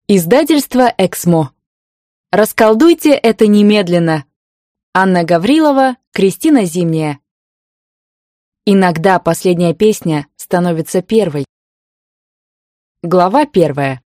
Издательство «Эксмо». Расколдуйте это немедленно. Анна Гаврилова, Кристина Зимняя. Иногда последняя песня становится первой. Глава 1.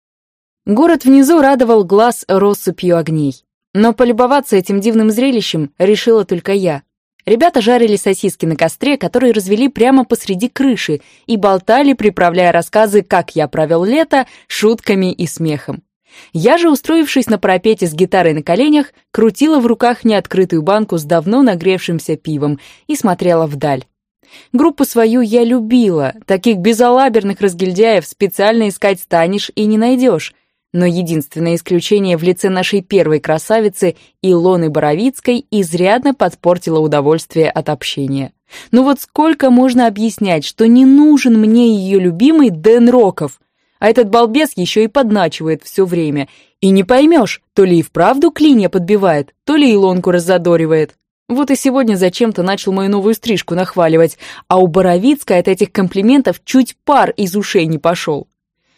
Город внизу радовал глаз россыпью огней. Но полюбоваться этим дивным зрелищем решила только я. Ребята жарили сосиски на костре, который развели прямо посреди крыши, и болтали, приправляя рассказы, как я провел лето, шутками и смехом. Я же, устроившись на парапете с гитарой на коленях, крутила в руках неоткрытую банку с давно нагревшимся пивом и смотрела вдаль. Группу свою я любила, таких безалаберных разгильдяев специально искать станешь и не найдешь. Но единственное исключение в лице нашей первой красавицы Илоны Боровицкой изрядно подпортило удовольствие от общения. Ну вот сколько можно объяснять, что не нужен мне ее любимый Дэн Роков, а этот балбес еще и подначивает все время. И не поймешь, то ли и вправду клинья подбивает, то ли Илонку раззадоривает. Вот и сегодня зачем-то начал мою новую стрижку нахваливать, а у Боровицкой от этих комплиментов чуть пар из ушей не пошел.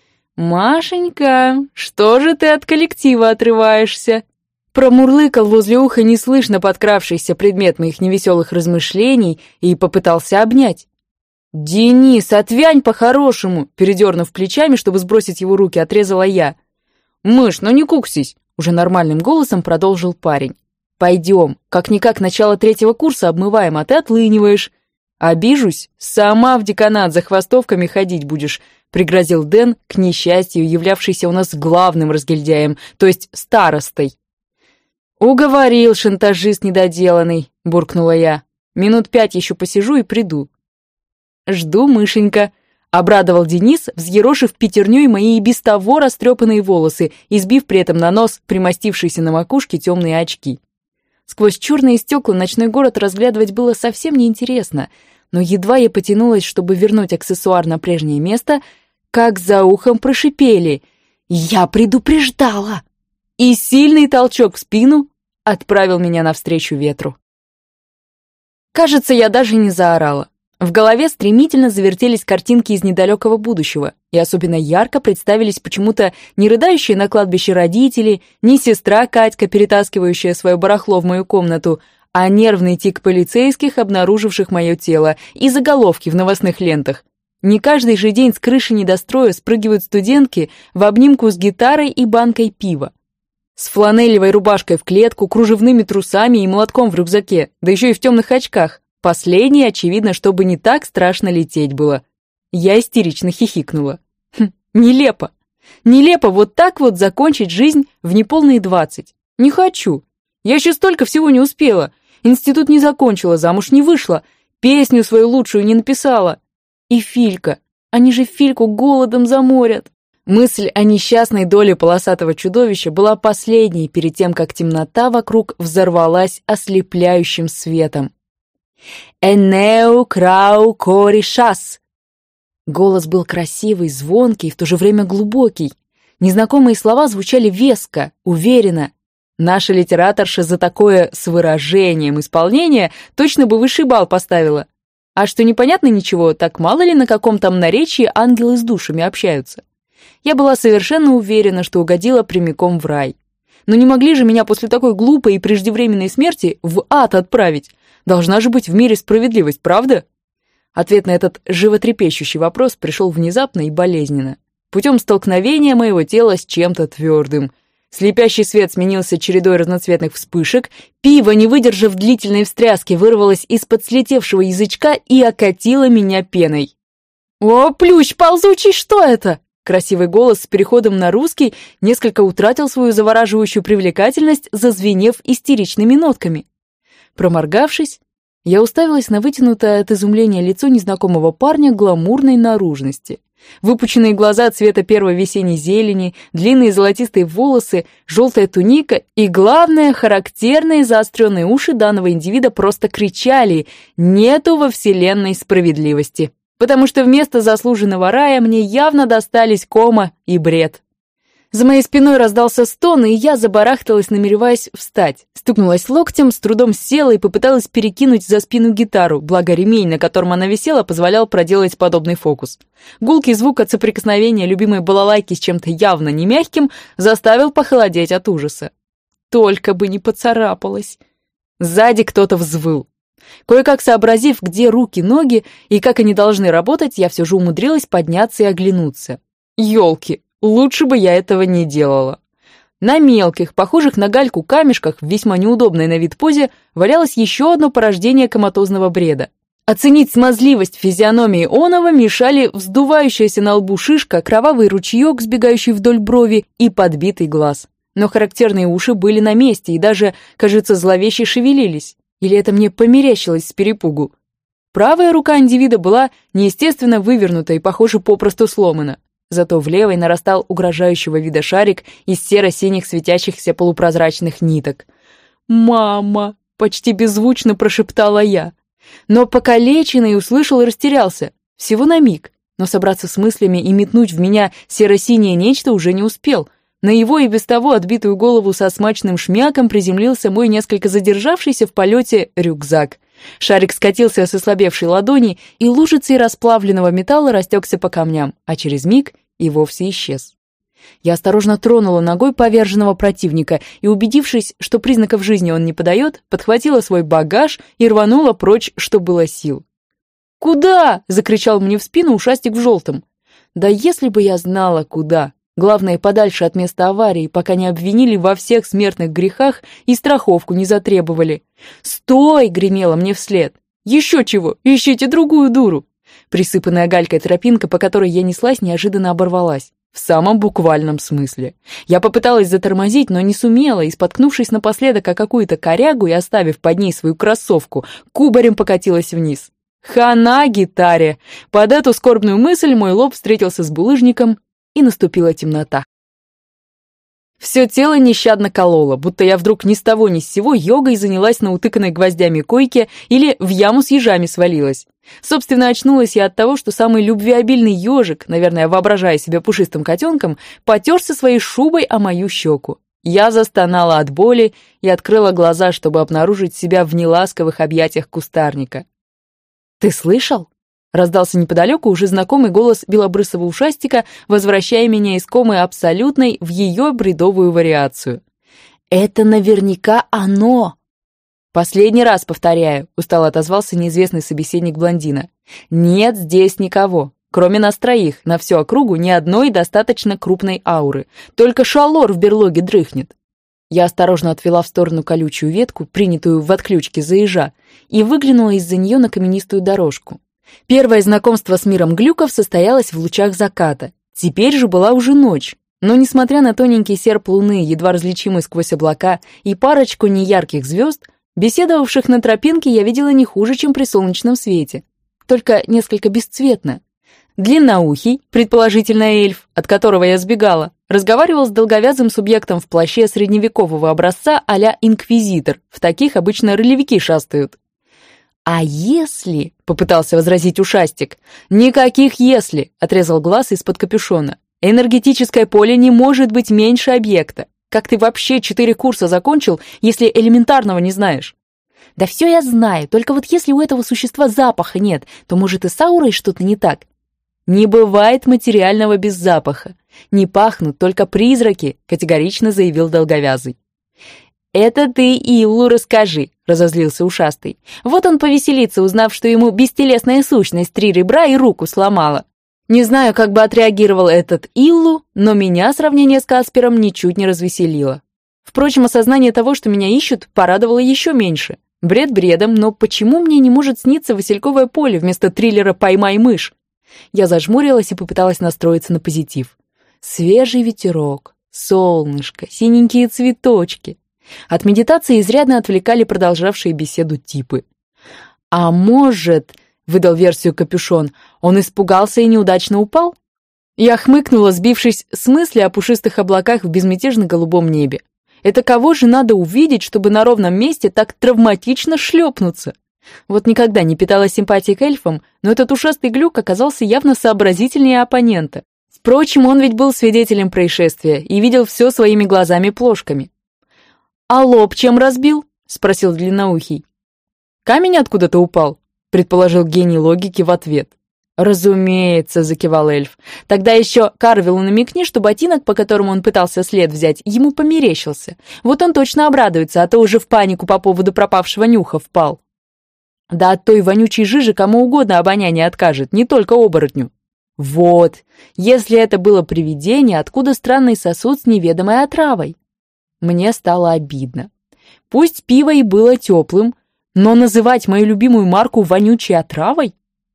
«Машенька, что же ты от коллектива отрываешься?» Промурлыкал возле уха неслышно подкравшийся предмет моих невеселых размышлений и попытался обнять. «Денис, отвянь по-хорошему!» Передернув плечами, чтобы сбросить его руки, отрезала я. «Мышь, ну не куксись!» Уже нормальным голосом продолжил парень. «Пойдем, как-никак начало 3-го курса обмываем, а ты отлыниваешь. Обижусь, сама в деканат за хвостовками ходить будешь», пригрозил Дэн, к несчастью, являвшийся у нас главным разгильдяем, то есть старостой. «Уговорил, шантажист недоделанный», — буркнула я. «Минут 5 еще посижу и приду». «Жду, мышенька», — обрадовал Денис, взъерошив пятерней мои и без того растрепанные волосы и сбив при этом на нос примостившиеся на макушке темные очки. Сквозь черные стекла ночной город разглядывать было совсем неинтересно, но едва я потянулась, чтобы вернуть аксессуар на прежнее место, как за ухом прошипели: «Я предупреждала!» И сильный толчок в спину отправил меня навстречу ветру. Кажется, я даже не заорала. В голове стремительно завертелись картинки из недалекого будущего, и особенно ярко представились почему-то не рыдающие на кладбище родители, не сестра Катька, перетаскивающая свое барахло в мою комнату, а нервный тик полицейских, обнаруживших мое тело, и заголовки в новостных лентах. Не каждый же день с крыши недостроя спрыгивают студентки в обнимку с гитарой и банкой пива. С фланелевой рубашкой в клетку, кружевными трусами и молотком в рюкзаке, да еще и в темных очках. Последнее, очевидно, чтобы не так страшно лететь было. Я истерично хихикнула. Нелепо. Нелепо вот так вот закончить жизнь в неполные 20. Не хочу. Я еще столько всего не успела. Институт не закончила, замуж не вышла, песню свою лучшую не написала. И Филька. Они же Фильку голодом заморят. Мысль о несчастной доле полосатого чудовища была последней перед тем, как темнота вокруг взорвалась ослепляющим светом. «Энеу крау кори шас!» Голос был красивый, звонкий и в то же время глубокий. Незнакомые слова звучали веско, уверенно. Наша литераторша за такое с выражением исполнения точно бы высший балл поставила. А что непонятно ничего, так мало ли на каком там наречии ангелы с душами общаются. Я была совершенно уверена, что угодила прямиком в рай. Но не могли же меня после такой глупой и преждевременной смерти в ад отправить. Должна же быть в мире справедливость, правда? Ответ на этот животрепещущий вопрос пришел внезапно и болезненно. Путем столкновения моего тела с чем-то твердым. Слепящий свет сменился чередой разноцветных вспышек, пиво, не выдержав длительной встряски, вырвалось из-под слетевшего язычка и окатило меня пеной. «О, плющ ползучий, что это?» Красивый голос с переходом на русский несколько утратил свою завораживающую привлекательность, зазвенев истеричными нотками. Проморгавшись, я уставилась на вытянутое от изумления лицо незнакомого парня гламурной наружности. Выпученные глаза цвета первой весенней зелени, длинные золотистые волосы, желтая туника и, главное, характерные заостренные уши данного индивида просто кричали: «Нету во вселенной справедливости!» Потому что вместо заслуженного рая мне явно достались кома и бред. За моей спиной раздался стон, и я забарахталась, намереваясь встать. Стукнулась локтем, с трудом села и попыталась перекинуть за спину гитару, благо ремень, на котором она висела, позволял проделать подобный фокус. Гулкий звук от соприкосновения любимой балалайки с чем-то явно не мягким заставил похолодеть от ужаса. Только бы не поцарапалась. Сзади кто-то взвыл. Кое-как сообразив, где руки, ноги и как они должны работать, я все же умудрилась подняться и оглянуться. Ёлки! Лучше бы я этого не делала. На мелких, похожих на гальку камешках, в весьма неудобной на вид позе, валялось еще одно порождение коматозного бреда. Оценить смазливость физиономии оного мешали вздувающаяся на лбу шишка, кровавый ручеек, сбегающий вдоль брови, и подбитый глаз. Но характерные уши были на месте и даже, кажется, зловеще шевелились. Или это мне померещилось с перепугу? Правая рука индивида была неестественно вывернута и, похоже, попросту сломана. Зато в левой нарастал угрожающего вида шарик из серо-синих светящихся полупрозрачных ниток. «Мама!» — почти беззвучно прошептала я. Но покалеченный услышал и растерялся. Всего на миг. Но собраться с мыслями и метнуть в меня серо-синее нечто уже не успел. На его и без того отбитую голову со смачным шмяком приземлился мой несколько задержавшийся в полете рюкзак. Шарик скатился с ослабевшей ладони, и лужицей расплавленного металла растекся по камням, а через миг и вовсе исчез. Я осторожно тронула ногой поверженного противника и, убедившись, что признаков жизни он не подает, подхватила свой багаж и рванула прочь, что было сил. «Куда?» — закричал мне в спину ушастик в желтом. «Да если бы я знала, куда!» Главное, подальше от места аварии, пока не обвинили во всех смертных грехах и страховку не затребовали. «Стой!» — гремело мне вслед. «Еще чего! Ищите другую дуру!» Присыпанная галькой тропинка, по которой я неслась, неожиданно оборвалась. В самом буквальном смысле. Я попыталась затормозить, но не сумела, и, споткнувшись напоследок о какую-то корягу и оставив под ней свою кроссовку, кубарем покатилась вниз. Хана гитаре! Под эту скорбную мысль мой лоб встретился с булыжником, и наступила темнота. Все тело нещадно кололо, будто я вдруг ни с того ни с сего йогой занялась на утыканной гвоздями койке или в яму с ежами свалилась. Собственно, очнулась я от того, что самый любвеобильный ежик, наверное, воображая себя пушистым котенком, потерся своей шубой о мою щеку. Я застонала от боли и открыла глаза, чтобы обнаружить себя в неласковых объятиях кустарника. «Ты слышал?» Раздался неподалеку уже знакомый голос белобрысого ушастика, возвращая меня из комы абсолютной в ее бредовую вариацию. «Это наверняка оно!» «Последний раз повторяю», — устало отозвался неизвестный собеседник блондина. «Нет здесь никого. Кроме нас троих, на всю округу ни одной достаточно крупной ауры. Только шалор в берлоге дрыхнет». Я осторожно отвела в сторону колючую ветку, принятую в отключке за ежа, и выглянула из-за нее на каменистую дорожку. Первое знакомство с миром глюков состоялось в лучах заката. Теперь же была уже ночь. Но, несмотря на тоненький серп луны, едва различимый сквозь облака, и парочку неярких звезд, беседовавших на тропинке я видела не хуже, чем при солнечном свете. Только несколько бесцветно. Длинноухий, предположительно эльф, от которого я сбегала, разговаривал с долговязым субъектом в плаще средневекового образца а-ля инквизитор. В таких обычно ролевики шастают. «А если...» — попытался возразить ушастик. «Никаких «если», — отрезал глаз из-под капюшона. «Энергетическое поле не может быть меньше объекта. Как ты вообще 4 курса закончил, если элементарного не знаешь?» «Да все я знаю, только вот если у этого существа запаха нет, то, может, и с аурой что-то не так?» «Не бывает материального без запаха. Не пахнут только призраки», — категорично заявил долговязый. «Это ты Иллу расскажи», — разозлился ушастый. «Вот он повеселится, узнав, что ему бестелесная сущность 3 ребра и руку сломала. Не знаю, как бы отреагировал этот Иллу, но меня сравнение с Каспером ничуть не развеселило. Впрочем, осознание того, что меня ищут, порадовало еще меньше. Бред бредом, но почему мне не может сниться васильковое поле вместо триллера «Поймай мышь»? Я зажмурилась и попыталась настроиться на позитив. Свежий ветерок, солнышко, синенькие цветочки. От медитации изрядно отвлекали продолжавшие беседу типы. «А может, — выдал версию капюшон, — он испугался и неудачно упал?» Я хмыкнула, сбившись с мысли о пушистых облаках в безмятежно-голубом небе. Это кого же надо увидеть, чтобы на ровном месте так травматично шлепнуться? Вот никогда не питала симпатии к эльфам, но этот ушастый глюк оказался явно сообразительнее оппонента. Впрочем, он ведь был свидетелем происшествия и видел все своими глазами-плошками. «А лоб чем разбил?» — спросил длинноухий. «Камень откуда-то упал», — предположил гений логики в ответ. «Разумеется», — закивал эльф. «Тогда еще Карвиллу намекни, что ботинок, по которому он пытался след взять, ему померещился. Вот он точно обрадуется, а то уже в панику по поводу пропавшего нюха впал». «Да от той вонючей жижи кому угодно обоняние откажет, не только оборотню». «Вот, если это было привидение, откуда странный сосуд с неведомой отравой?» Мне стало обидно. Пусть пиво и было теплым, но называть мою любимую марку вонючей отравой?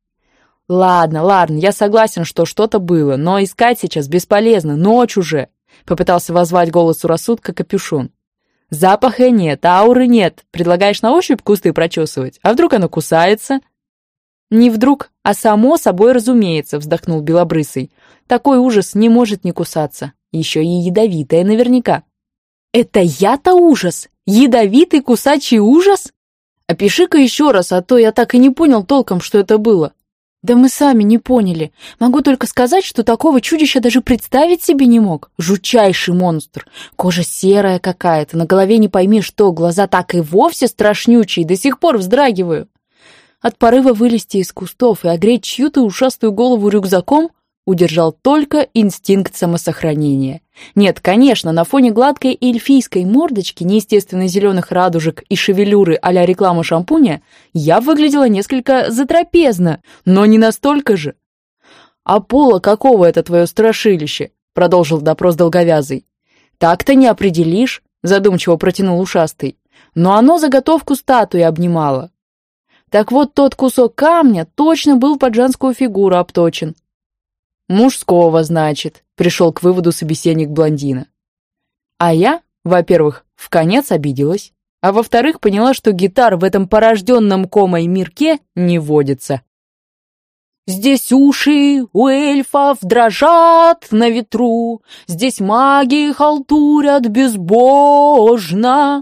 Ладно, я согласен, что что-то было, но искать сейчас бесполезно, ночь уже. Попытался воззвать голосу рассудка Капюшон. Запаха нет, ауры нет. Предлагаешь на ощупь кусты прочесывать? А вдруг оно кусается? Не вдруг, а само собой разумеется, вздохнул Белобрысый. Такой ужас не может не кусаться. Еще и ядовитое наверняка. Это я-то ужас? Ядовитый кусачий ужас? Опиши-ка еще раз, а то я так и не понял толком, что это было. Да мы сами не поняли. Могу только сказать, что такого чудища даже представить себе не мог. Жутчайший монстр. Кожа серая какая-то, на голове не пойми что, глаза так и вовсе страшнючие, до сих пор вздрагиваю. От порыва вылезти из кустов и огреть чью-то ушастую голову рюкзаком удержал только инстинкт самосохранения. Нет, конечно, на фоне гладкой эльфийской мордочки, неестественно зеленых радужек и шевелюры а-ля реклама шампуня я выглядела несколько затрапезно, но не настолько же. «А пола какого это твое страшилище?» — продолжил допрос долговязый. «Так-то не определишь», — задумчиво протянул ушастый, «но оно заготовку статуи обнимало». Так вот, тот кусок камня точно был под женскую фигуру обточен. «Мужского, значит», — пришел к выводу собеседник блондина. А я, во-первых, вконец обиделась, а во-вторых, поняла, что гитар в этом порожденном комой мирке не водится. Здесь уши у эльфов дрожат на ветру, здесь маги халтурят безбожно.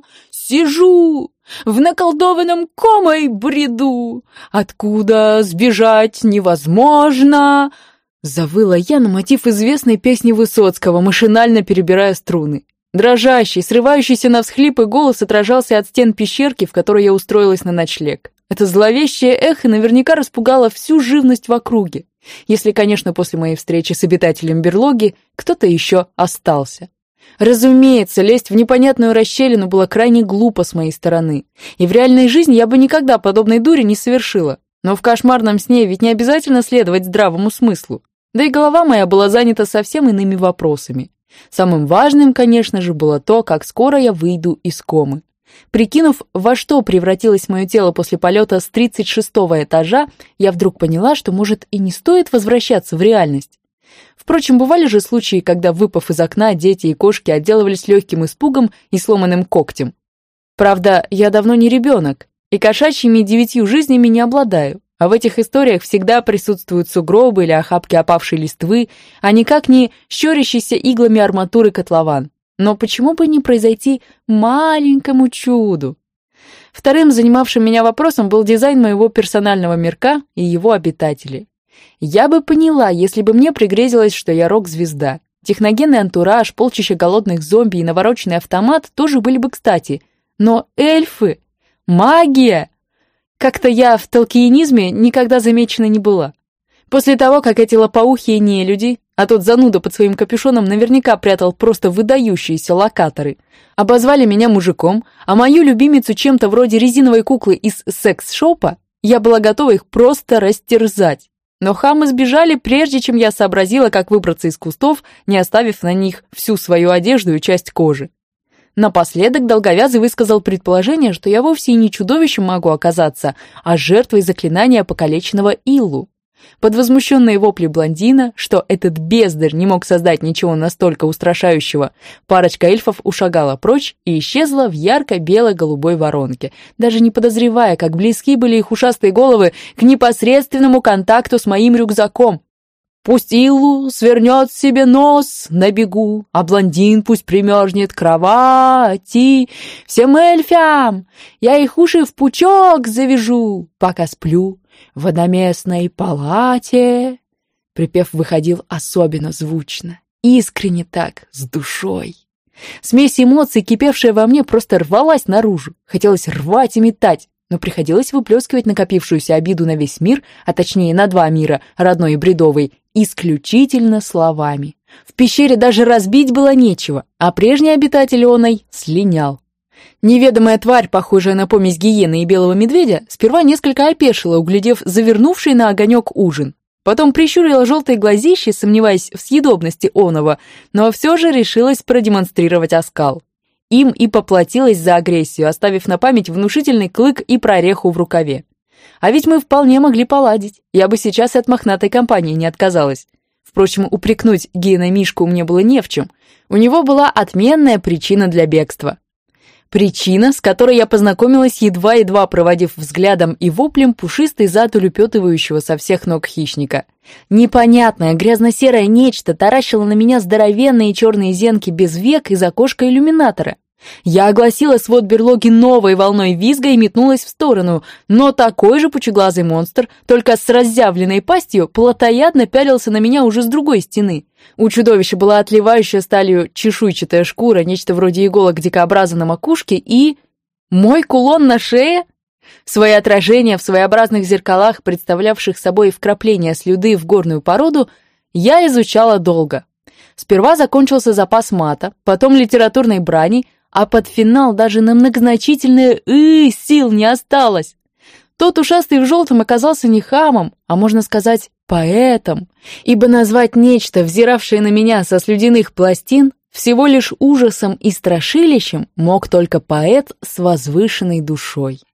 Сижу в наколдованном комой бреду, откуда сбежать невозможно. Завыла я на мотив известной песни Высоцкого, машинально перебирая струны. Дрожащий, срывающийся на всхлипы голос отражался от стен пещерки, в которой я устроилась на ночлег. Это зловещее эхо наверняка распугало всю живность в округе, если, конечно, после моей встречи с обитателем берлоги кто-то еще остался. Разумеется, лезть в непонятную расщелину было крайне глупо с моей стороны, и в реальной жизни я бы никогда подобной дури не совершила. Но в кошмарном сне ведь не обязательно следовать здравому смыслу. Да и голова моя была занята совсем иными вопросами. Самым важным, конечно же, было то, как скоро я выйду из комы. Прикинув, во что превратилось мое тело после полета с 36-го этажа, я вдруг поняла, что, может, и не стоит возвращаться в реальность. Впрочем, бывали же случаи, когда, выпав из окна, дети и кошки отделывались легким испугом и сломанным когтем. Правда, я давно не ребенок, и кошачьими 9 жизнями не обладаю. А в этих историях всегда присутствуют сугробы или охапки опавшей листвы, а никак не щурящийся иглами арматуры котлован. Но почему бы не произойти маленькому чуду? Вторым занимавшим меня вопросом был дизайн моего персонального мирка и его обитателей. Я бы поняла, если бы мне пригрезилось, что я рок-звезда. Техногенный антураж, полчища голодных зомби и навороченный автомат тоже были бы кстати. Но эльфы... Магия! Как-то я в толкиенизме никогда замечена не была. После того, как эти лопоухие нелюди, а тот зануда под своим капюшоном наверняка прятал просто выдающиеся локаторы, обозвали меня мужиком, а мою любимицу чем-то вроде резиновой куклы из секс-шопа, я была готова их просто растерзать. Но хамы сбежали, прежде чем я сообразила, как выбраться из кустов, не оставив на них всю свою одежду и часть кожи. Напоследок долговязый высказал предположение, что я вовсе и не чудовищем могу оказаться, а жертвой заклинания покалеченного Иллу. Под возмущенные вопли блондина, что этот бездарь не мог создать ничего настолько устрашающего, парочка эльфов ушагала прочь и исчезла в ярко-бело-голубой воронке, даже не подозревая, как близки были их ушастые головы к непосредственному контакту с моим рюкзаком. Пусть Иллу свернет себе нос на бегу, а блондин пусть примерзнет к кровати. Всем эльфям я их уши в пучок завяжу, пока сплю в одноместной палате. Припев выходил особенно звучно, искренне так, с душой. Смесь эмоций, кипевшая во мне, просто рвалась наружу. Хотелось рвать и метать, но приходилось выплескивать накопившуюся обиду на весь мир, а точнее на два мира, родной и бредовый, исключительно словами. В пещере даже разбить было нечего, а прежний обитатель оной слинял. Неведомая тварь, похожая на помесь гиены и белого медведя, сперва несколько опешила, углядев завернувший на огонек ужин. Потом прищурила желтые глазищи, сомневаясь в съедобности оного, но все же решилась продемонстрировать оскал. Им и поплатилась за агрессию, оставив на память внушительный клык и прореху в рукаве. А ведь мы вполне могли поладить, я бы сейчас и от мохнатой компании не отказалась. Впрочем, упрекнуть Гена Мишку мне было не в чем. У него была отменная причина для бегства. Причина, с которой я познакомилась, едва-едва проводив взглядом и воплем пушистый зад улепетывающего со всех ног хищника. Непонятное грязно-серое нечто таращило на меня здоровенные черные зенки без век из окошка иллюминатора. Я огласила свод берлоги новой волной визга и метнулась в сторону, но такой же пучеглазый монстр, только с разъявленной пастью, плотоядно пялился на меня уже с другой стены. У чудовища была отливающая сталью чешуйчатая шкура, нечто вроде иголок дикобраза на макушке и... мой кулон на шее? Свои отражения в своеобразных зеркалах, представлявших собой вкрапления слюды в горную породу, я изучала долго. Сперва закончился запас мата, потом литературной брани, а под финал даже на многозначительное сил не осталось. Тот ушастый в желтом оказался не хамом, а можно сказать, поэтом, ибо назвать нечто, взиравшее на меня со слюдяных пластин, всего лишь ужасом и страшилищем мог только поэт с возвышенной душой.